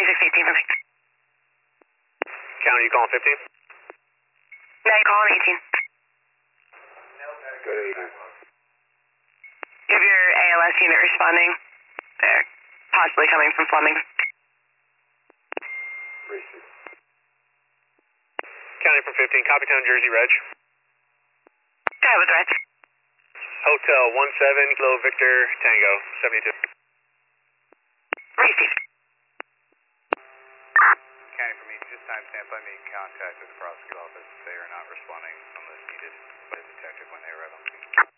2618 from County, you calling 15? Now you calling 18. Go to 18. You have your ALS unit responding. They're possibly coming from Fleming. County from 15, copy town, Jersey, Reg. Go ahead with the rest. Hotel 17, Kilo Victor, Tango, 72. Received. County from East, just timestamp, I made contact with the prosecutor's office. They are not responding unless needed by the detective when they arrive on scene.